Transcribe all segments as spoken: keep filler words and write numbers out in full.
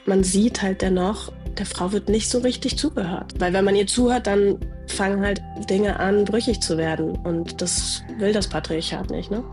man sieht halt dennoch, der Frau wird nicht so richtig zugehört. Weil wenn man ihr zuhört, dann fangen halt Dinge an, brüchig zu werden. Und das will das Patriarchat nicht, ne?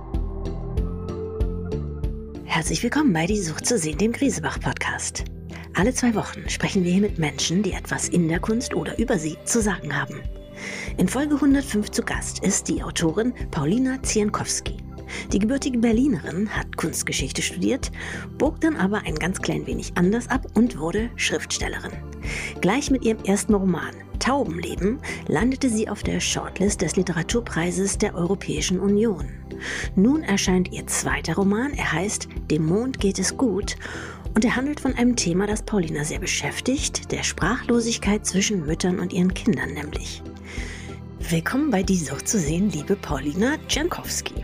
Herzlich willkommen bei Die Sucht zu sehen, dem Griesebach-Podcast. Alle zwei Wochen sprechen wir hier mit Menschen, die etwas in der Kunst oder über sie zu sagen haben. In Folge hundertfünf zu Gast ist die Autorin Paulina Zientkowski. Die gebürtige Berlinerin hat Kunstgeschichte studiert, bog dann aber ein ganz klein wenig anders ab und wurde Schriftstellerin. Gleich mit ihrem ersten Roman Taubenleben landete sie auf der Shortlist des Literaturpreises der Europäischen Union. Nun erscheint ihr zweiter Roman, er heißt Dem Mond geht es gut und er handelt von einem Thema, das Paulina sehr beschäftigt, der Sprachlosigkeit zwischen Müttern und ihren Kindern nämlich. Willkommen bei Die Sucht zu sehen, liebe Paulina Zientkowski.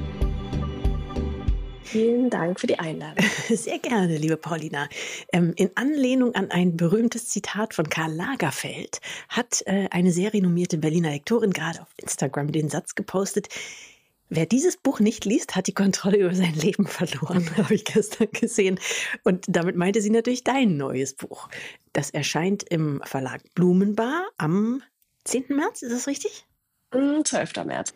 Vielen Dank für die Einladung. Sehr gerne, liebe Paulina. In Anlehnung an ein berühmtes Zitat von Karl Lagerfeld hat eine sehr renommierte Berliner Lektorin gerade auf Instagram den Satz gepostet: Wer dieses Buch nicht liest, hat die Kontrolle über sein Leben verloren, habe ich gestern gesehen. Und damit meinte sie natürlich dein neues Buch. Das erscheint im Verlag Blumenbar am zehnten März, ist das richtig? zwölften März.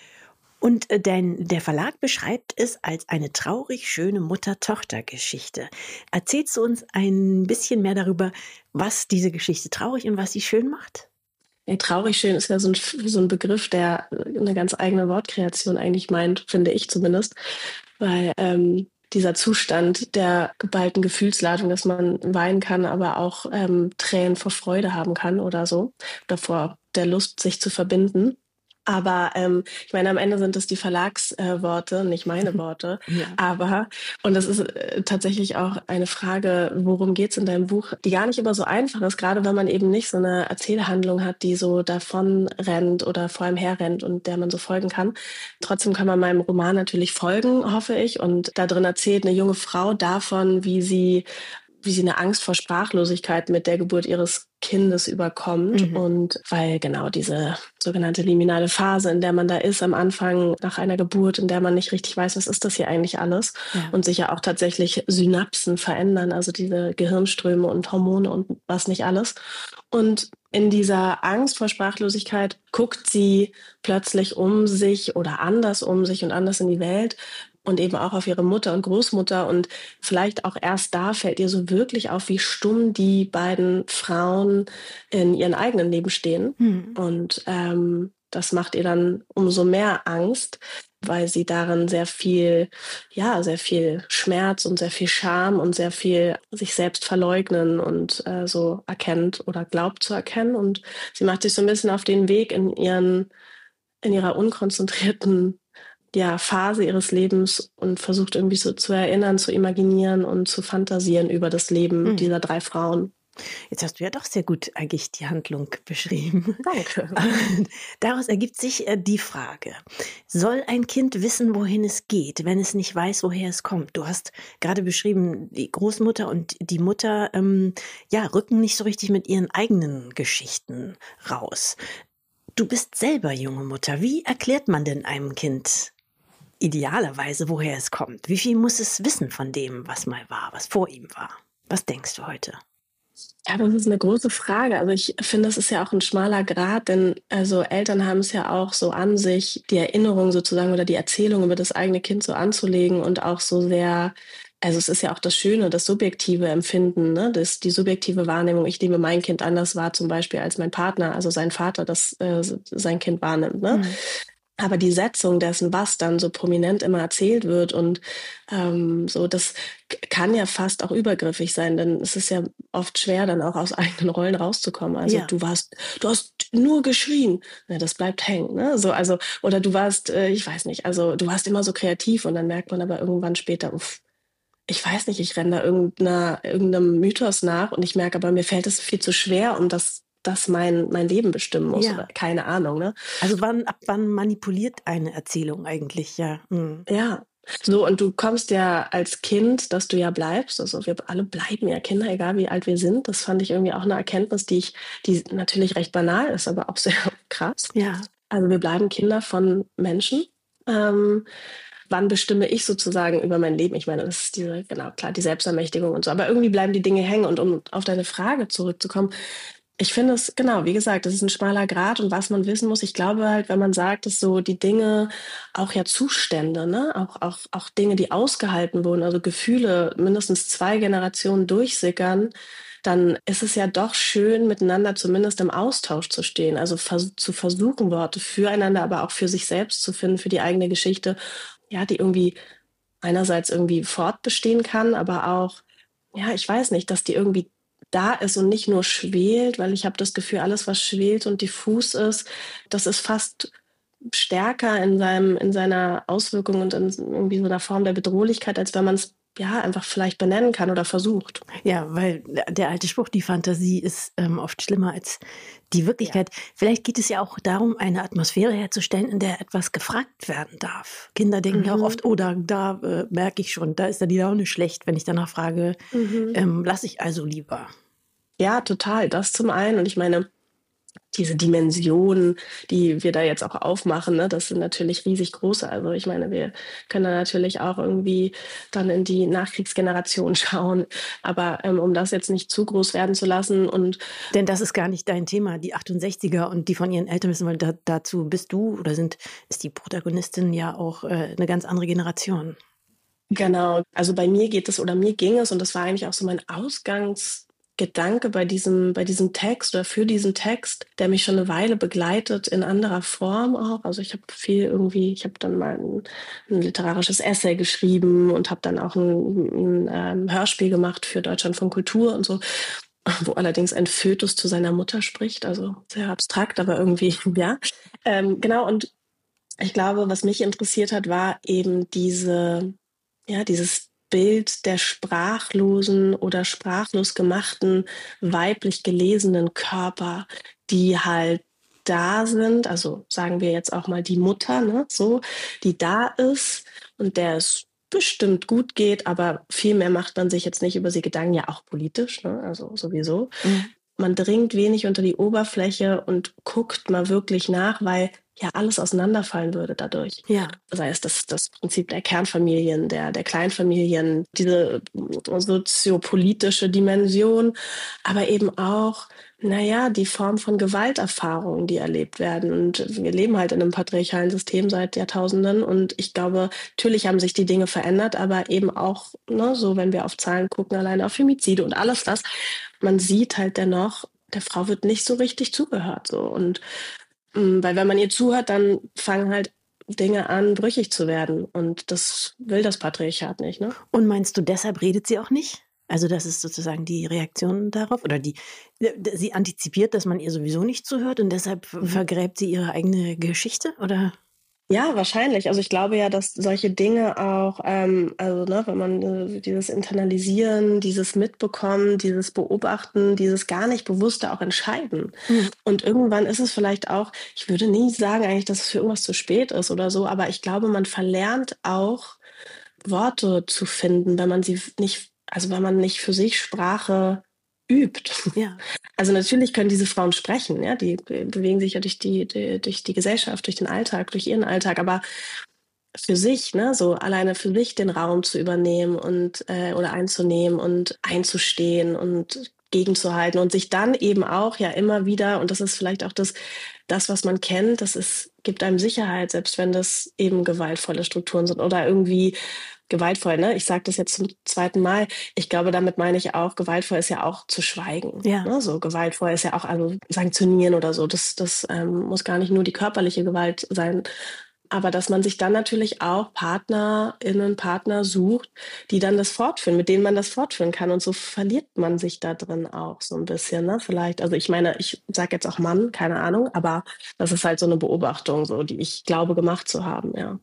Und dein, der Verlag beschreibt es als eine traurig schöne Mutter-Tochter-Geschichte. Erzählst du uns ein bisschen mehr darüber, was diese Geschichte traurig und was sie schön macht? Ja, traurig schön ist ja so ein, so ein Begriff, der eine ganz eigene Wortkreation eigentlich meint, finde ich zumindest. Weil ähm, dieser Zustand der geballten Gefühlsladung, dass man weinen kann, aber auch ähm, Tränen vor Freude haben kann oder so, oder vor der Lust, sich zu verbinden. Aber ähm, ich meine, am Ende sind es die Verlagsworte, äh, nicht meine Worte. Ja. Aber, und das ist äh, tatsächlich auch eine Frage, worum geht's in deinem Buch, die gar nicht immer so einfach ist, gerade wenn man eben nicht so eine Erzählhandlung hat, die so davon rennt oder vor einem herrennt und der man so folgen kann. Trotzdem kann man meinem Roman natürlich folgen, hoffe ich. Und da drin erzählt eine junge Frau davon, wie sie wie sie eine Angst vor Sprachlosigkeit mit der Geburt ihres Kindes überkommt. Mhm. Und weil genau diese sogenannte liminale Phase, in der man da ist am Anfang nach einer Geburt, in der man nicht richtig weiß, was ist das hier eigentlich alles, ja. Und sich ja auch tatsächlich Synapsen verändern, also diese Gehirnströme und Hormone und was nicht alles. Und in dieser Angst vor Sprachlosigkeit guckt sie plötzlich um sich oder anders um sich und anders in die Welt, und eben auch auf ihre Mutter und Großmutter. Und vielleicht auch erst da fällt ihr so wirklich auf, wie stumm die beiden Frauen in ihrem eigenen Leben stehen. Mhm. Und ähm, das macht ihr dann umso mehr Angst, weil sie darin sehr viel, ja, sehr viel Schmerz und sehr viel Scham und sehr viel sich selbst verleugnen und äh, so erkennt oder glaubt zu erkennen. Und sie macht sich so ein bisschen auf den Weg in ihren, in ihrer unkonzentrierten ja, Phase ihres Lebens und versucht irgendwie so zu erinnern, zu imaginieren und zu fantasieren über das Leben mhm. dieser drei Frauen. Jetzt hast du ja doch sehr gut eigentlich die Handlung beschrieben. Danke. Daraus ergibt sich die Frage, soll ein Kind wissen, wohin es geht, wenn es nicht weiß, woher es kommt? Du hast gerade beschrieben, die Großmutter und die Mutter ähm, ja, rücken nicht so richtig mit ihren eigenen Geschichten raus. Du bist selber junge Mutter. Wie erklärt man denn einem Kind idealerweise, woher es kommt? Wie viel muss es wissen von dem, was mal war, was vor ihm war? Was denkst du heute? Ja, das ist eine große Frage. Also ich finde, das ist ja auch ein schmaler Grat, denn also Eltern haben es ja auch so an sich, die Erinnerung sozusagen oder die Erzählung über das eigene Kind so anzulegen und auch so sehr, also es ist ja auch das Schöne, das subjektive Empfinden, ne? Das, die subjektive Wahrnehmung. Ich nehme mein Kind anders wahr, zum Beispiel als mein Partner, also sein Vater, das äh, sein Kind wahrnimmt, ne? Mhm. Aber die Setzung dessen, was dann so prominent immer erzählt wird und ähm, so, das kann ja fast auch übergriffig sein, denn es ist ja oft schwer, dann auch aus eigenen Rollen rauszukommen. Also ja. du warst, du hast nur geschrien, na, das bleibt hängen, ne? So, also oder du warst, äh, ich weiß nicht, also du warst immer so kreativ und dann merkt man aber irgendwann später, uff, ich weiß nicht, ich renne da irgendeiner, irgendeinem Mythos nach und ich merke aber, mir fällt es viel zu schwer, um das das mein, mein Leben bestimmen muss. Ja. Oder keine Ahnung. Ne? Also wann, ab wann manipuliert eine Erzählung eigentlich? Ja. Hm. Ja. So, und du kommst ja als Kind, dass du ja bleibst. Also wir alle bleiben ja Kinder, egal wie alt wir sind. Das fand ich irgendwie auch eine Erkenntnis, die ich, die natürlich recht banal ist, aber auch sehr krass. Ja. Also wir bleiben Kinder von Menschen. Ähm, wann bestimme ich sozusagen über mein Leben? Ich meine, das ist diese, genau, klar, die Selbstermächtigung und so. Aber irgendwie bleiben die Dinge hängen. Und um auf deine Frage zurückzukommen, ich finde es, genau, wie gesagt, das ist ein schmaler Grat und was man wissen muss. Ich glaube halt, wenn man sagt, dass so die Dinge, auch ja Zustände, ne, auch, auch, auch Dinge, die ausgehalten wurden, also Gefühle mindestens zwei Generationen durchsickern, dann ist es ja doch schön, miteinander zumindest im Austausch zu stehen. Also vers- zu versuchen, Worte füreinander, aber auch für sich selbst zu finden, für die eigene Geschichte, ja, die irgendwie einerseits irgendwie fortbestehen kann, aber auch, ja, ich weiß nicht, dass die irgendwie da ist und nicht nur schwelt, weil ich habe das Gefühl, alles, was schwelt und diffus ist, das ist fast stärker in seinem, in seiner Auswirkung und in irgendwie so einer Form der Bedrohlichkeit, als wenn man es ja einfach vielleicht benennen kann oder versucht. Ja, weil der alte Spruch, die Fantasie ist ähm, oft schlimmer als die Wirklichkeit. Ja. Vielleicht geht es ja auch darum, eine Atmosphäre herzustellen, in der etwas gefragt werden darf. Kinder denken ja mhm. auch oft, oh, da, da äh, merke ich schon, da ist ja die Laune schlecht, wenn ich danach frage, mhm. ähm, lasse ich also lieber. Ja, total. Das zum einen. Und ich meine, diese Dimensionen, die wir da jetzt auch aufmachen, ne, das sind natürlich riesig große. Also ich meine, wir können da natürlich auch irgendwie dann in die Nachkriegsgeneration schauen. Aber ähm, um das jetzt nicht zu groß werden zu lassen und denn das ist gar nicht dein Thema, die achtundsechziger und die von ihren Eltern wissen, weil da, dazu bist du oder sind ist die Protagonistin ja auch äh, eine ganz andere Generation. Genau. Also bei mir geht es oder mir ging es und das war eigentlich auch so mein Ausgangs Gedanke bei diesem, bei diesem Text oder für diesen Text, der mich schon eine Weile begleitet, in anderer Form auch. Also ich habe viel irgendwie, ich habe dann mal ein, ein literarisches Essay geschrieben und habe dann auch ein, ein ähm, Hörspiel gemacht für Deutschlandfunk Kultur und so, wo allerdings ein Fötus zu seiner Mutter spricht, also sehr abstrakt, aber irgendwie, ja. Ähm, genau, und ich glaube, was mich interessiert hat, war eben diese, ja, dieses Bild der sprachlosen oder sprachlos gemachten, weiblich gelesenen Körper, die halt da sind, also sagen wir jetzt auch mal die Mutter, ne, so, die da ist und der es bestimmt gut geht, aber viel mehr macht man sich jetzt nicht über sie Gedanken, ja auch politisch, ne, also sowieso. Mhm. Man dringt wenig unter die Oberfläche und guckt mal wirklich nach, weil ja alles auseinanderfallen würde dadurch. Ja. Sei es das, das Prinzip der Kernfamilien, der, der Kleinfamilien, diese soziopolitische Dimension, aber eben auch, naja, die Form von Gewalterfahrungen, die erlebt werden. Und wir leben halt in einem patriarchalen System seit Jahrtausenden. Und ich glaube, natürlich haben sich die Dinge verändert, aber eben auch, ne, so wenn wir auf Zahlen gucken, alleine auf Femizide und alles das, man sieht halt dennoch, der Frau wird nicht so richtig zugehört. So. Und weil wenn man ihr zuhört, dann fangen halt Dinge an, brüchig zu werden. Und das will das Patriarchat nicht, ne? Und meinst du, deshalb redet sie auch nicht? Also das ist sozusagen die Reaktion darauf? Oder die sie antizipiert, dass man ihr sowieso nicht zuhört und deshalb mhm. vergräbt sie ihre eigene Geschichte? Oder? Ja, wahrscheinlich. Also ich glaube ja, dass solche Dinge auch, ähm, also ne, wenn man äh, dieses Internalisieren, dieses Mitbekommen, dieses Beobachten, dieses gar nicht bewusste auch entscheiden. Mhm. Und irgendwann ist es vielleicht auch, ich würde nie sagen eigentlich, dass es für irgendwas zu spät ist oder so, aber ich glaube, man verlernt auch Worte zu finden, wenn man sie nicht, also wenn man nicht für sich Sprache übt. Ja. Also natürlich können diese Frauen sprechen, ja, die bewegen sich ja durch die, die, durch die Gesellschaft, durch den Alltag, durch ihren Alltag, aber für sich, ne, so alleine für sich den Raum zu übernehmen und äh, oder einzunehmen und einzustehen und gegenzuhalten und sich dann eben auch ja immer wieder, und das ist vielleicht auch das, das, was man kennt, das ist, gibt einem Sicherheit, selbst wenn das eben gewaltvolle Strukturen sind oder irgendwie gewaltvoll, ne? Ich sage das jetzt zum zweiten Mal. Ich glaube, damit meine ich auch, gewaltvoll ist ja auch zu schweigen. Ja. Ne? So gewaltvoll ist ja auch, also sanktionieren oder so. Das, das ähm, muss gar nicht nur die körperliche Gewalt sein. Aber dass man sich dann natürlich auch PartnerInnen, Partner sucht, die dann das fortführen, mit denen man das fortführen kann. Und so verliert man sich da drin auch so ein bisschen, ne? Vielleicht, also ich meine, ich sage jetzt auch Mann, keine Ahnung, aber das ist halt so eine Beobachtung, so, die ich glaube gemacht zu haben, ja.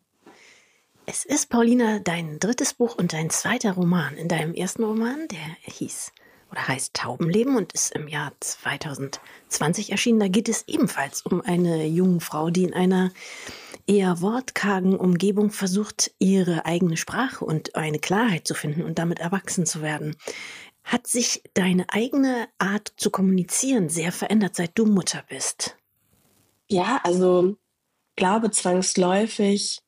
Es ist, Paulina, dein drittes Buch und dein zweiter Roman. In deinem ersten Roman, der hieß oder heißt Taubenleben und ist im Jahr zweitausendzwanzig erschienen. Da geht es ebenfalls um eine junge Frau, die in einer eher wortkargen Umgebung versucht, ihre eigene Sprache und eine Klarheit zu finden und damit erwachsen zu werden. Hat sich deine eigene Art zu kommunizieren sehr verändert, seit du Mutter bist? Ja, also glaube zwangsläufig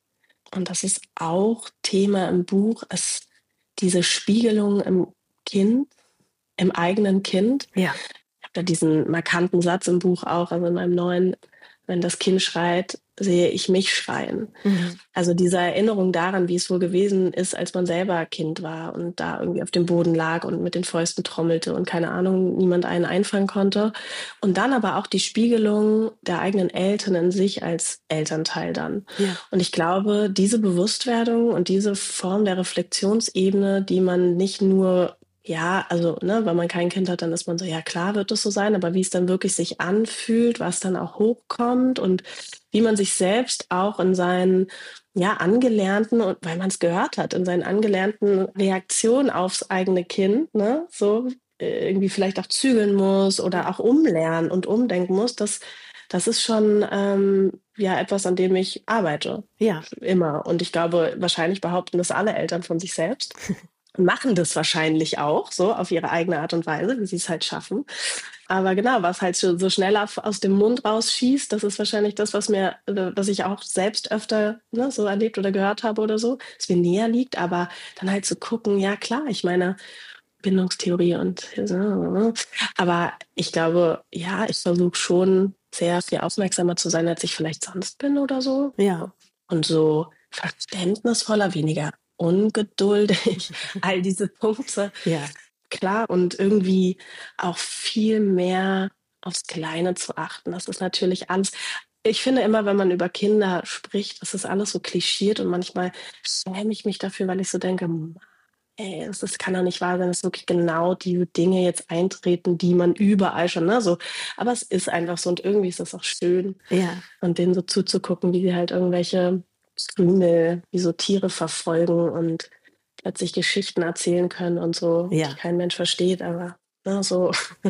und das ist auch Thema im Buch, ist diese Spiegelung im Kind, im eigenen Kind. Ja. Ich habe da diesen markanten Satz im Buch auch, also in meinem neuen: „Wenn das Kind schreit, sehe ich mich schreien." Mhm. Also diese Erinnerung daran, wie es wohl gewesen ist, als man selber Kind war und da irgendwie auf dem Boden lag und mit den Fäusten trommelte und keine Ahnung, niemand einen einfangen konnte. Und dann aber auch die Spiegelung der eigenen Eltern in sich als Elternteil dann. Ja. Und ich glaube, diese Bewusstwerdung und diese Form der Reflexionsebene, die man nicht nur, ja, also, ne, wenn man kein Kind hat, dann ist man so, ja klar wird es so sein, aber wie es dann wirklich sich anfühlt, was dann auch hochkommt und wie man sich selbst auch in seinen, ja, angelernten, und weil man es gehört hat, in seinen angelernten Reaktionen aufs eigene Kind, ne, so äh, irgendwie vielleicht auch zügeln muss oder auch umlernen und umdenken muss, das, das ist schon ähm, ja etwas, an dem ich arbeite. Ja. Immer. Und ich glaube, wahrscheinlich behaupten das alle Eltern von sich selbst. Machen das wahrscheinlich auch so auf ihre eigene Art und Weise, wie sie es halt schaffen. Aber genau, was halt so, so schneller f- aus dem Mund rausschießt, das ist wahrscheinlich das, was mir, äh, was ich auch selbst öfter, ne, so erlebt oder gehört habe oder so, was mir näher liegt. Aber dann halt zu gucken, ja klar, ich meine, Bindungstheorie und so. Aber ich glaube, ja, ich versuche schon sehr viel aufmerksamer zu sein, als ich vielleicht sonst bin oder so. Ja. Und so verständnisvoller, weniger ungeduldig, all diese Punkte. Ja. Klar, und irgendwie auch viel mehr aufs Kleine zu achten. Das ist natürlich alles, ich finde immer, wenn man über Kinder spricht, das ist alles so klischiert und manchmal schäme ich mich dafür, weil ich so denke: „Mann, ey, das das kann doch nicht wahr sein, dass wirklich genau diese Dinge jetzt eintreten, die man überall schon, ne, so." Aber es ist einfach so und irgendwie ist das auch schön, Ja. und denen so zuzugucken, wie sie halt irgendwelche Krümel, wie so Tiere verfolgen und plötzlich Geschichten erzählen können und so, die Ja. kein Mensch versteht, aber, ne, so,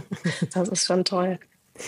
das ist schon toll.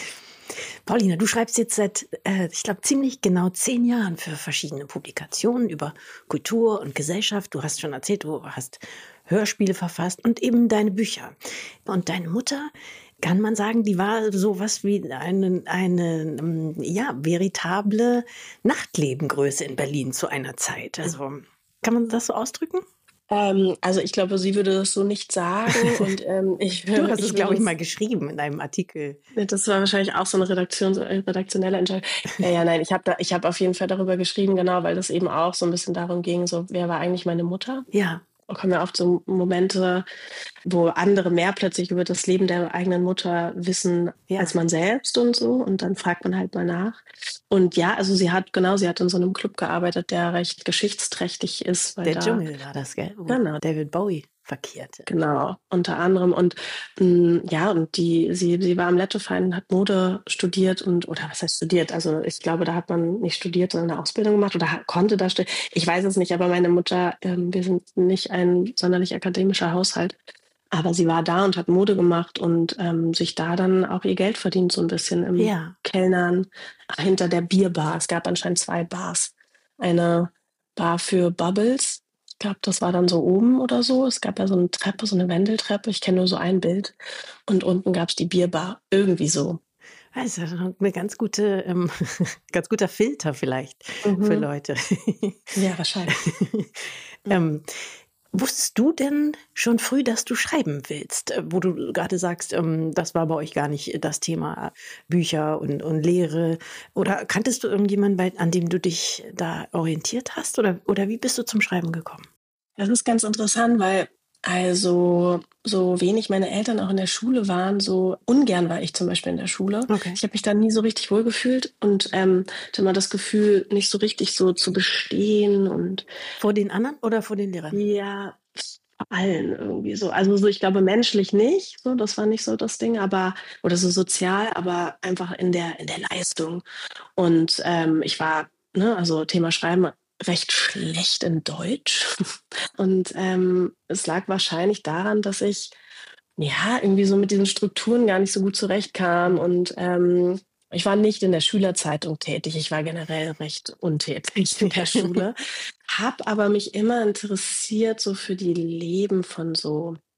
Paulina, du schreibst jetzt seit, äh, ich glaube, ziemlich genau zehn Jahren für verschiedene Publikationen über Kultur und Gesellschaft. Du hast schon erzählt, du hast Hörspiele verfasst und eben deine Bücher. Und deine Mutter, kann man sagen, die war sowas wie eine, eine ähm, ja, veritable Nachtlebengröße in Berlin zu einer Zeit. Also kann man das so ausdrücken? Ähm, also ich glaube, sie würde das so nicht sagen und ähm, ich, Du hast ich es, würde glaube ich, es, mal geschrieben in einem Artikel. das war wahrscheinlich auch so eine Redaktion, so eine redaktionelle Entscheidung. Ja, ja, nein, ich habe da, ich habe auf jeden Fall darüber geschrieben, genau, weil das eben auch so ein bisschen darum ging, so, wer war eigentlich meine Mutter? Ja, Da kommen ja oft so Momente, wo andere mehr plötzlich über das Leben der eigenen Mutter wissen als ja. man selbst und so. Und dann fragt man halt mal nach. Und ja, also sie hat, genau, sie hat in so einem Club gearbeitet, der recht geschichtsträchtig ist, weil Der da, Dschungel war das, gell? Wo genau, David Bowie verkehrte. genau, unter anderem. Und mh, ja, und die, sie, sie war am Lettoverein, hat Mode studiert und, oder was heißt studiert? Also ich glaube, da hat man nicht studiert, sondern eine Ausbildung gemacht oder hat, konnte da studieren. Ich weiß es nicht, aber meine Mutter, ähm, wir sind nicht ein sonderlich akademischer Haushalt. Aber sie war da und hat Mode gemacht und ähm, sich da dann auch ihr Geld verdient, so ein bisschen im Ja. Kellnern hinter der Bierbar. Es gab anscheinend zwei Bars. Eine Bar für Bubbles. Ich glaube, das war dann so oben oder so. Es gab ja so eine Treppe, so eine Wendeltreppe. Ich kenne nur so ein Bild. Und unten gab es die Bierbar. Irgendwie so. Also eine ganz gute, ähm, ganz guter Filter vielleicht für Mhm. Leute. Ja, wahrscheinlich. ähm, Wusstest du denn schon früh, dass du schreiben willst? Äh, Wo du gerade sagst, ähm, das war bei euch gar nicht das Thema Bücher und, und Lehre. Oder kanntest du irgendjemanden, bei, an dem du dich da orientiert hast? Oder, oder wie bist du zum Schreiben gekommen? Das ist ganz interessant, weil also so wenig meine Eltern auch in der Schule waren, so ungern war ich zum Beispiel in der Schule. Okay. Ich habe mich da nie so richtig wohlgefühlt und ähm, hatte immer das Gefühl, nicht so richtig so zu bestehen und Vor den anderen oder vor den Lehrern? ja, vor allen irgendwie so. Also so, ich glaube menschlich nicht, so, das war nicht so das Ding, aber oder so sozial, aber einfach in der in der Leistung. Und ähm, ich war, ne, also Thema Schreiben, recht schlecht in Deutsch. Und ähm, es lag wahrscheinlich daran, dass ich ja irgendwie so mit diesen Strukturen gar nicht so gut zurechtkam. Und ähm, ich war nicht in der Schülerzeitung tätig. Ich war generell recht untätig in der Schule, habe aber mich immer interessiert so für die Leben von so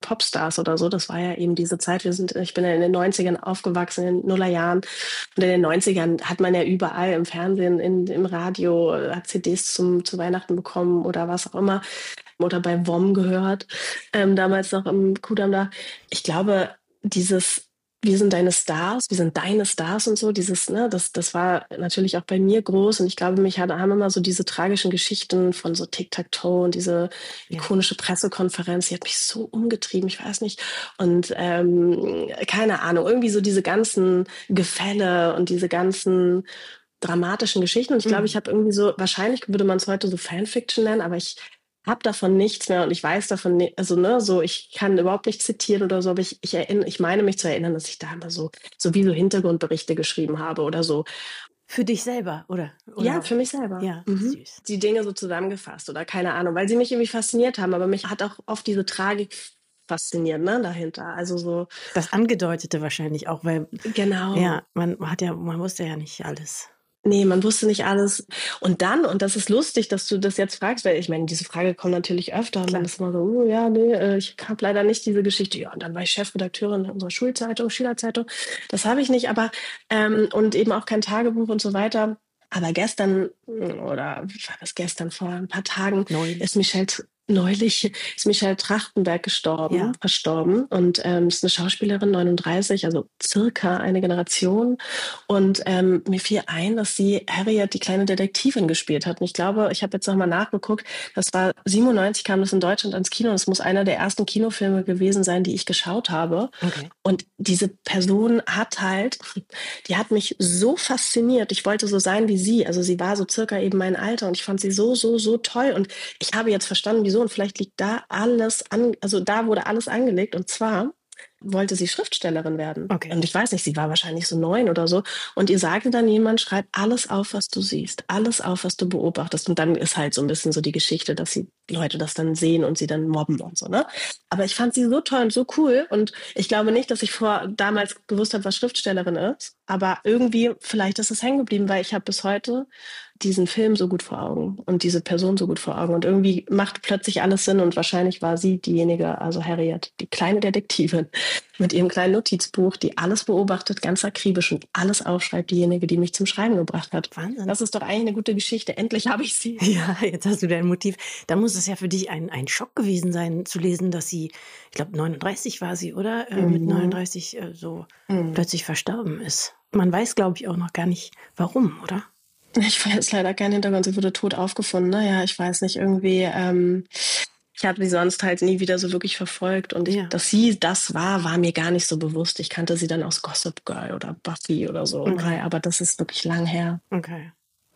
Popstars oder so. Das war ja eben diese Zeit. Wir sind, ich bin ja in den neunzigern aufgewachsen, in den Nullerjahren. Und in den neunzigern hat man ja überall im Fernsehen, in, im Radio, hat C Ds zum, zu Weihnachten bekommen oder was auch immer. Oder bei W O M gehört, ähm, damals noch im Kudamm da. Ich glaube, dieses wir sind deine Stars, wir sind deine Stars und so, dieses, ne, das, das war natürlich auch bei mir groß und ich glaube, mich hat, haben immer so diese tragischen Geschichten von so Tic-Tac-Toe und diese ikonische Pressekonferenz, die hat mich so umgetrieben, ich weiß nicht, und ähm, keine Ahnung, irgendwie so diese ganzen Gefälle und diese ganzen dramatischen Geschichten und ich glaube, ich habe irgendwie so, wahrscheinlich würde man es heute so Fanfiction nennen, aber ich habe davon nichts mehr und ich weiß davon nicht, also ne, so ich kann überhaupt nicht zitieren oder so, aber ich ich erinnere, ich meine mich zu erinnern, dass ich da immer so so wie so Hintergrundberichte geschrieben habe oder so. Für dich selber, oder? oder? Ja, für mich selber. Ja, mhm. süß. Die Dinge so zusammengefasst oder keine Ahnung, weil sie mich irgendwie fasziniert haben, aber mich hat auch oft diese Tragik fasziniert, ne, dahinter. Also so das Angedeutete wahrscheinlich auch, weil genau. Ja, man hat ja, man wusste ja nicht alles. Nee, man wusste nicht alles. Und dann, und das ist lustig, dass du das jetzt fragst, weil ich meine, diese Frage kommt natürlich öfter. Und dann ist immer so, oh, ja, nee, ich habe leider nicht diese Geschichte. Ja, und dann war ich Chefredakteurin unserer Schulzeitung, Schülerzeitung. Das habe ich nicht, aber, ähm, und eben auch kein Tagebuch und so weiter. Aber gestern, oder war das gestern, vor ein paar Tagen, Neulich. ist Michelle, neulich ist Michelle Trachtenberg gestorben, Ja. verstorben. Und ähm, ist eine Schauspielerin, neununddreißig, also circa eine Generation. Und ähm, mir fiel ein, dass sie Harriet, die kleine Detektivin, gespielt hat. Und ich glaube, ich habe jetzt nochmal nachgeguckt, das war siebenundneunzig, kam das in Deutschland ans Kino. Und es muss einer der ersten Kinofilme gewesen sein, die ich geschaut habe. Okay. Und diese Person hat halt, die hat mich so fasziniert. Ich wollte so sein wie sie. Also sie war so circa eben mein Alter und ich fand sie so, so, so toll. Und ich habe jetzt verstanden, wieso. Und vielleicht liegt da alles an, also da wurde alles angelegt. Und zwar wollte sie Schriftstellerin werden. Okay. Und ich weiß nicht, sie war wahrscheinlich so neun oder so. Und ihr sagte dann jemand, schreib alles auf, was du siehst. Alles auf, was du beobachtest. Und dann ist halt so ein bisschen so die Geschichte, dass die Leute das dann sehen und sie dann mobben und so, ne? Aber ich fand sie so toll und so cool. Und ich glaube nicht, dass ich vor damals gewusst habe, was Schriftstellerin ist. Aber irgendwie, vielleicht ist es hängen geblieben, weil ich habe bis heute diesen Film so gut vor Augen und diese Person so gut vor Augen. Und irgendwie macht plötzlich alles Sinn. Und wahrscheinlich war sie diejenige, also Harriet, die kleine Detektivin mit ihrem kleinen Notizbuch, die alles beobachtet, ganz akribisch und alles aufschreibt, diejenige, die mich zum Schreiben gebracht hat. Wahnsinn. Das ist doch eigentlich eine gute Geschichte. Endlich habe ich sie. Ja, jetzt hast du dein Motiv. Da muss es ja für dich ein, ein Schock gewesen sein, zu lesen, dass sie, ich glaube neununddreißig war sie, oder? Äh, Mhm. Mit neununddreißig äh, so Mhm. plötzlich verstorben ist. Man weiß, glaube ich, auch noch gar nicht, warum, oder? Ich weiß leider keinen Hintergrund. Sie wurde tot aufgefunden. Naja, ich weiß nicht, irgendwie, ähm, ich habe sie sonst halt nie wieder so wirklich verfolgt. Und ich, Ja. dass sie das war, war mir gar nicht so bewusst. Ich kannte sie dann aus Gossip Girl oder Buffy oder so. Okay. Aber das ist wirklich lang her. Okay.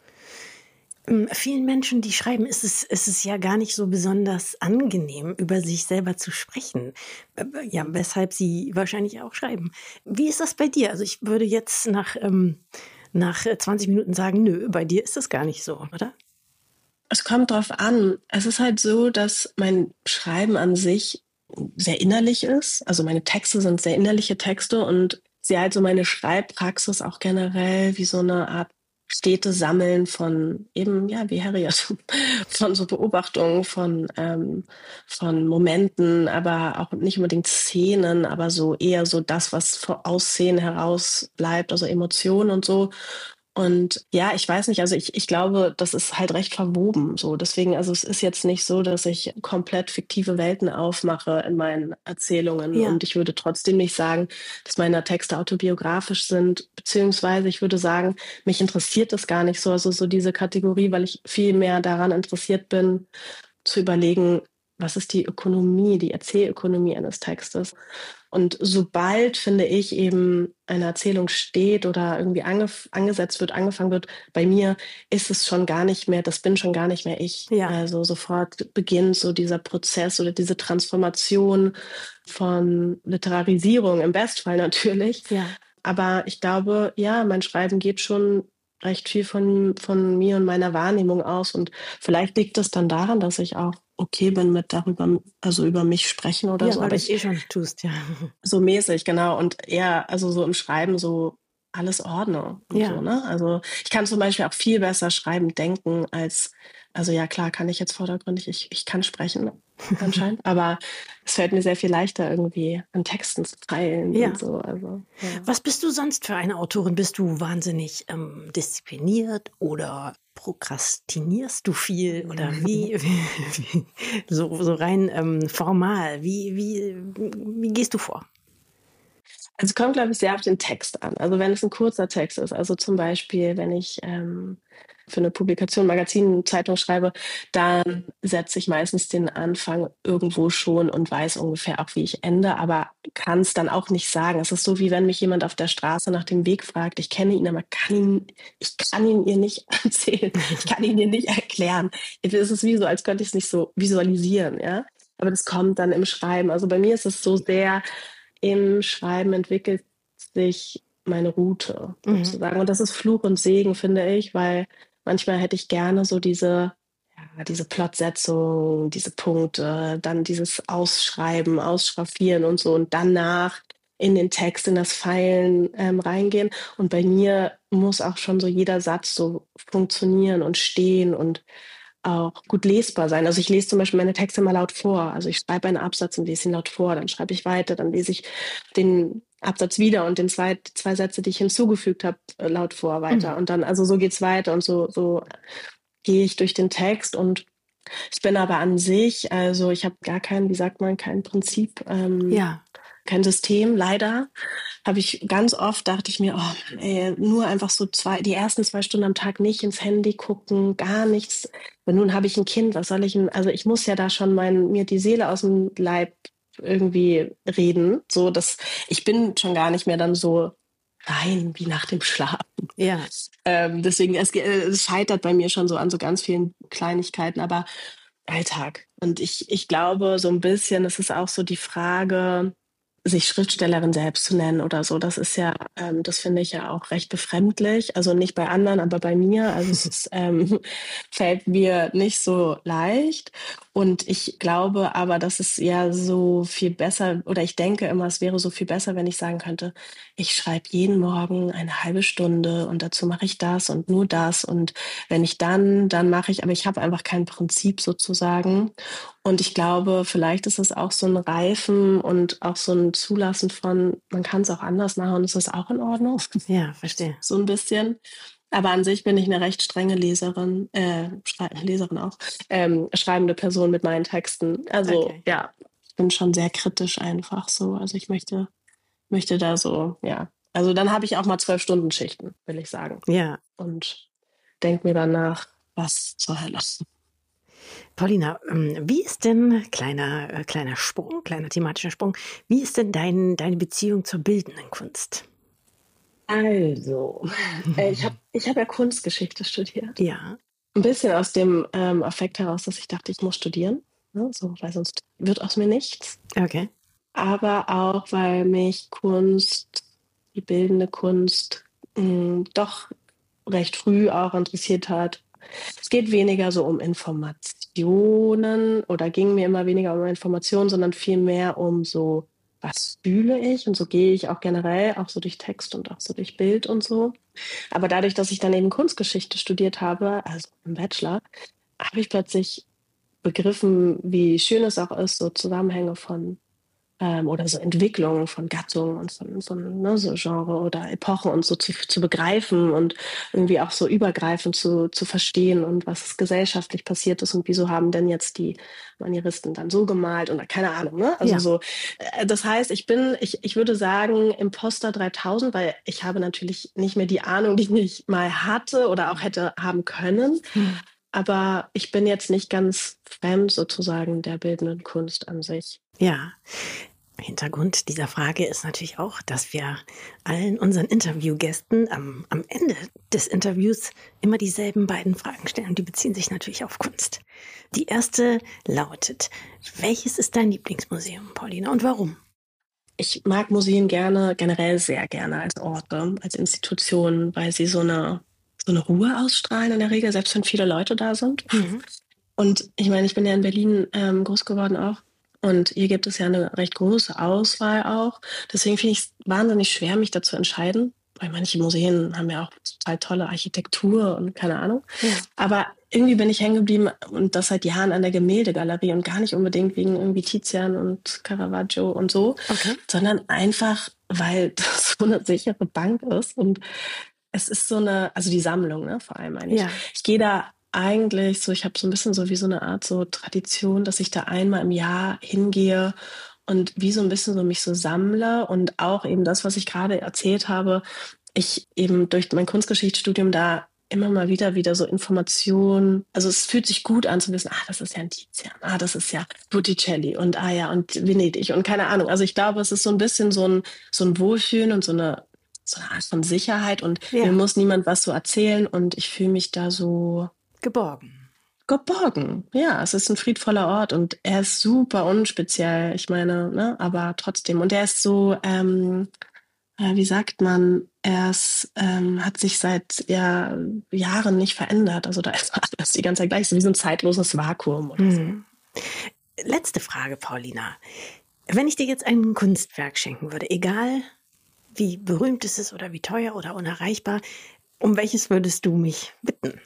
Ähm, Vielen Menschen, die schreiben, ist es, ist es ja gar nicht so besonders angenehm, über sich selber zu sprechen. Äh, Ja, weshalb sie wahrscheinlich auch schreiben. Wie ist das bei dir? Also ich würde jetzt nach, ähm, nach äh, zwanzig Minuten sagen, nö, bei dir ist das gar nicht so, oder? Es kommt drauf an. Es ist halt so, dass mein Schreiben an sich sehr innerlich ist. Also meine Texte sind sehr innerliche Texte und sie halt so meine Schreibpraxis auch generell wie so eine Art stete Sammeln von eben, ja, wie Harriet, von so Beobachtungen, von, ähm, von Momenten, aber auch nicht unbedingt Szenen, aber so eher so das, was vor Aussehen heraus bleibt, also Emotionen und so. Und ja, ich weiß nicht, also ich, ich glaube, das ist halt recht verwoben so. Deswegen, also es ist jetzt nicht so, dass ich komplett fiktive Welten aufmache in meinen Erzählungen. Ja. Und ich würde trotzdem nicht sagen, dass meine Texte autobiografisch sind, beziehungsweise ich würde sagen, mich interessiert das gar nicht so, also so diese Kategorie, weil ich viel mehr daran interessiert bin, zu überlegen, was ist die Ökonomie, die Erzählökonomie eines Textes. Und sobald, finde ich, eben eine Erzählung steht oder irgendwie angef- angesetzt wird, angefangen wird, bei mir ist es schon gar nicht mehr, das bin schon gar nicht mehr ich. Ja. Also sofort beginnt so dieser Prozess oder diese Transformation von Literarisierung, im Bestfall natürlich. Ja. Aber ich glaube, ja, mein Schreiben geht schon recht viel von, von mir und meiner Wahrnehmung aus. Und vielleicht liegt es dann daran, dass ich auch okay bin mit darüber, also über mich sprechen oder Ja, so. weil Aber du es ich, eh schon tust, ja. so mäßig, genau. Und eher, also so im Schreiben so alles ordne und Ja. so, ne? Also ich kann zum Beispiel auch viel besser schreiben, denken, als also ja klar, kann ich jetzt vordergründig, ich, ich kann sprechen anscheinend, aber es fällt mir sehr viel leichter irgendwie an Texten zu feilen Ja. und so. Also, ja. Was bist du sonst für eine Autorin? Bist du wahnsinnig ähm, diszipliniert oder prokrastinierst du viel? Oder wie, wie so, so rein ähm, formal, wie, wie, wie gehst du vor? Also es kommt, glaube ich, sehr auf den Text an. Also wenn es ein kurzer Text ist, also zum Beispiel, wenn ich ähm, für eine Publikation, Magazin, Zeitung schreibe, dann setze ich meistens den Anfang irgendwo schon und weiß ungefähr auch, wie ich ende, aber kann es dann auch nicht sagen. Es ist so, wie wenn mich jemand auf der Straße nach dem Weg fragt. Ich kenne ihn, aber kann ihn, ich kann ihn ihr nicht erzählen. Ich kann ihn ihr nicht erklären. Es ist wie so, als könnte ich es nicht so visualisieren, ja. Aber das kommt dann im Schreiben. Also bei mir ist es so sehr, im Schreiben entwickelt sich meine Route Mhm. sozusagen. Und das ist Fluch und Segen, finde ich, weil manchmal hätte ich gerne so diese, ja, diese Plotsetzung, diese Punkte, dann dieses Ausschreiben, Ausschraffieren und so und danach in den Text, in das Feilen ähm, reingehen. Und bei mir muss auch schon so jeder Satz so funktionieren und stehen und auch gut lesbar sein. Also ich lese zum Beispiel meine Texte mal laut vor. Also ich schreibe einen Absatz und lese ihn laut vor, dann schreibe ich weiter, dann lese ich den Absatz wieder und den zwei, zwei Sätze, die ich hinzugefügt habe, äh, laut vor weiter. Mhm. Und dann, also so geht's weiter und so, so gehe ich durch den Text und ich bin aber an sich, also ich habe gar kein, wie sagt man, kein Prinzip, ähm, Ja. kein System, leider. Habe ich ganz oft, dachte ich mir, oh Mann, ey, nur einfach so zwei, die ersten zwei Stunden am Tag nicht ins Handy gucken, gar nichts. Und nun habe ich ein Kind, was soll ich, denn- also ich muss ja da schon mein, mir die Seele aus dem Leib irgendwie reden. So, dass ich bin schon gar nicht mehr dann so rein wie nach dem Schlafen. Ja. Ähm, deswegen, es, ge- es scheitert bei mir schon so an so ganz vielen Kleinigkeiten, aber Alltag. Und ich, ich glaube, so ein bisschen, es ist auch so die Frage, sich Schriftstellerin selbst zu nennen oder so. Das ist ja, ähm, das finde ich ja auch recht befremdlich. Also nicht bei anderen, aber bei mir. Also es ist, ähm, fällt mir nicht so leicht. Und ich glaube aber, dass es ja so viel besser, oder ich denke immer, es wäre so viel besser, wenn ich sagen könnte, ich schreibe jeden Morgen eine halbe Stunde und dazu mache ich das und nur das. Und wenn ich dann, dann mache ich, aber ich habe einfach kein Prinzip sozusagen. Und ich glaube, vielleicht ist es auch so ein Reifen und auch so ein Zulassen von, man kann es auch anders machen und es ist auch in Ordnung. Ja, verstehe. So ein bisschen. Aber an sich bin ich eine recht strenge Leserin, äh, Schrei- Leserin auch, ähm, schreibende Person mit meinen Texten. Also Okay. ja, ich bin schon sehr kritisch einfach so. Also ich möchte, möchte da so, ja. Also dann habe ich auch mal zwölf Stunden Schichten, will ich sagen. Ja. Und denke mir danach, was zur Hölle. Paulina, ähm, wie ist denn, kleiner, äh, kleiner Sprung, kleiner thematischer Sprung, wie ist denn dein, deine Beziehung zur bildenden Kunst? Also, äh, ich habe ich hab ja Kunstgeschichte studiert. Ja. Ein bisschen aus dem ähm, Affekt heraus, dass ich dachte, ich muss studieren. Ne? So, weil sonst wird aus mir nichts. Okay. Aber auch, weil mich Kunst, die bildende Kunst, mh, doch recht früh auch interessiert hat. Es geht weniger so um Informationen oder ging mir immer weniger um Informationen, sondern viel mehr um so, was fühle ich? Und so gehe ich auch generell, auch so durch Text und auch so durch Bild und so. Aber dadurch, dass ich dann eben Kunstgeschichte studiert habe, also im Bachelor, habe ich plötzlich begriffen, wie schön es auch ist, so Zusammenhänge von ähm, oder so Entwicklungen von Gattungen und von, von ne, so Genre oder Epochen und so zu, zu begreifen und irgendwie auch so übergreifend zu, zu verstehen und was gesellschaftlich passiert ist und wieso haben denn jetzt die Manieristen dann so gemalt oder keine Ahnung, ne? Also Ja. so, äh, das heißt, ich bin, ich, ich würde sagen, Imposter dreitausend, weil ich habe natürlich nicht mehr die Ahnung, die ich mal hatte oder auch hätte haben können. Hm. Aber ich bin jetzt nicht ganz fremd sozusagen der bildenden Kunst an sich. Ja. Hintergrund dieser Frage ist natürlich auch, dass wir allen unseren Interviewgästen am, am Ende des Interviews immer dieselben beiden Fragen stellen. Die beziehen sich natürlich auf Kunst. Die erste lautet: Welches ist dein Lieblingsmuseum, Paulina, und warum? Ich mag Museen gerne, generell sehr gerne als Orte, als Institutionen, weil sie so eine, so eine Ruhe ausstrahlen in der Regel, selbst wenn viele Leute da sind. Mhm. Und ich meine, ich bin ja in Berlin ähm, groß geworden auch. Und hier gibt es ja eine recht große Auswahl auch. Deswegen finde ich es wahnsinnig schwer, mich dazu entscheiden. Weil manche Museen haben ja auch total tolle Architektur und keine Ahnung. Ja. Aber irgendwie bin ich hängen geblieben und das seit Jahren an der Gemäldegalerie und gar nicht unbedingt wegen irgendwie Tizian und Caravaggio und so, Okay. sondern einfach, weil das so eine sichere Bank ist und es ist so eine, also die Sammlung, ne, vor allem eigentlich. Ja. Ich gehe da eigentlich so, ich habe so ein bisschen so wie so eine Art so Tradition, dass ich da einmal im Jahr hingehe und wie so ein bisschen so mich so sammle und auch eben das, was ich gerade erzählt habe, ich eben durch mein Kunstgeschichtsstudium da immer mal wieder wieder so Informationen, also es fühlt sich gut an zu wissen, ah, das ist ja ein Tizian, ah, das ist ja Botticelli und ah ja, und Venedig und keine Ahnung. Also ich glaube, es ist so ein bisschen so ein, so ein Wohlfühlen und so eine, so eine Art von Sicherheit und Ja. mir muss niemand was so erzählen und ich fühle mich da so Geborgen. geborgen. Ja, es ist ein friedvoller Ort und er ist super unspeziell, ich meine, ne, aber trotzdem. Und er ist so, ähm, äh, wie sagt man, er ist, ähm, hat sich seit ja, Jahren nicht verändert. Also da ist alles die ganze Zeit gleich, so wie so ein zeitloses Vakuum oder so. Hm. Letzte Frage, Paulina. Wenn ich dir jetzt ein Kunstwerk schenken würde, egal wie berühmt es ist oder wie teuer oder unerreichbar, um welches würdest du mich bitten?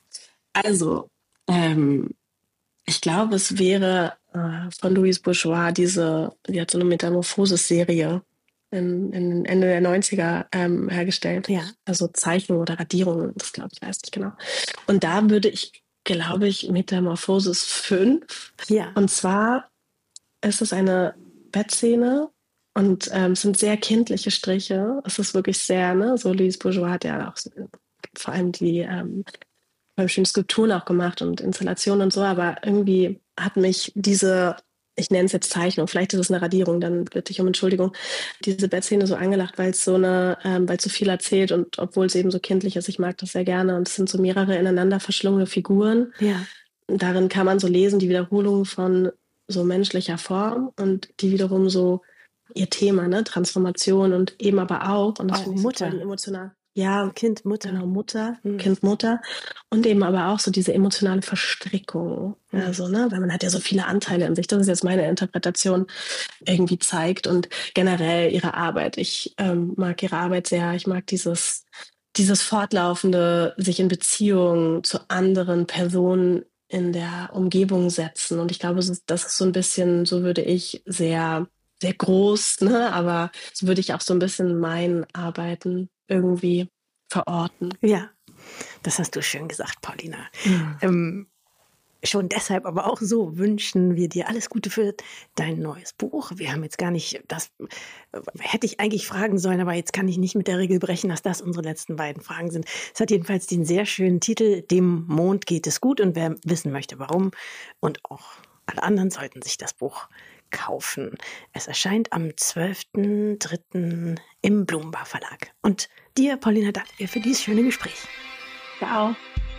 Also, ähm, ich glaube, es wäre äh, von Louise Bourgeois diese, die hat so eine Metamorphosis-Serie in, in Ende der neunziger ähm, hergestellt. Ja. Also Zeichnungen oder Radierungen, das glaube ich, weiß nicht genau. Und da würde ich, glaube ich, Metamorphosis fünf. Ja. Und zwar ist es eine Bettszene und ähm, es sind sehr kindliche Striche. Es ist wirklich sehr, ne, so Louise Bourgeois hat ja auch so, vor allem die ähm, schöne Skulpturen auch gemacht und Installationen und so, aber irgendwie hat mich diese, ich nenne es jetzt Zeichnung, vielleicht ist es eine Radierung, dann bitte ich um Entschuldigung, diese Bettszene so angelacht, weil es so eine, ähm, weil es so viel erzählt und obwohl es eben so kindlich ist, ich mag das sehr gerne und es sind so mehrere ineinander verschlungene Figuren. Ja. Und darin kann man so lesen, die Wiederholung von so menschlicher Form und die wiederum so ihr Thema, ne, Transformation und eben aber auch, und das Auch finde ich so Mutter. toll, die emotional, ja, Kind, Mutter. genau, Mutter, Mhm. Kind, Mutter und eben aber auch so diese emotionale Verstrickung, Mhm. also, ne, weil man hat ja so viele Anteile in sich, das ist jetzt meine Interpretation, irgendwie zeigt und generell ihre Arbeit. Ich ähm, mag ihre Arbeit sehr, ich mag dieses, dieses fortlaufende, sich in Beziehung zu anderen Personen in der Umgebung setzen und ich glaube, das ist, das ist so ein bisschen, so würde ich sehr, sehr groß, ne, aber so würde ich auch so ein bisschen mein Arbeiten irgendwie verorten. Ja, das hast du schön gesagt, Paulina. Mhm. Ähm, schon deshalb, aber auch so wünschen wir dir alles Gute für dein neues Buch. Wir haben jetzt gar nicht, das äh, hätte ich eigentlich fragen sollen, aber jetzt kann ich nicht mit der Regel brechen, dass das unsere letzten beiden Fragen sind. Es hat jedenfalls den sehr schönen Titel, Dem Mond geht es gut, und wer wissen möchte, warum, und auch alle anderen sollten sich das Buch kaufen. Es erscheint am zwölften dritten im Blumenbar Verlag. Und dir, Paulina, danke dir für dieses schöne Gespräch. Ciao.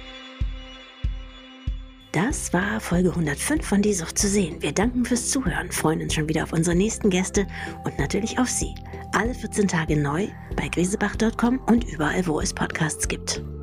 Das war Folge hundertfünf von Die Sucht zu sehen. Wir danken fürs Zuhören, freuen uns schon wieder auf unsere nächsten Gäste und natürlich auf Sie. Alle vierzehn Tage neu bei griesebach Punkt com und überall, wo es Podcasts gibt.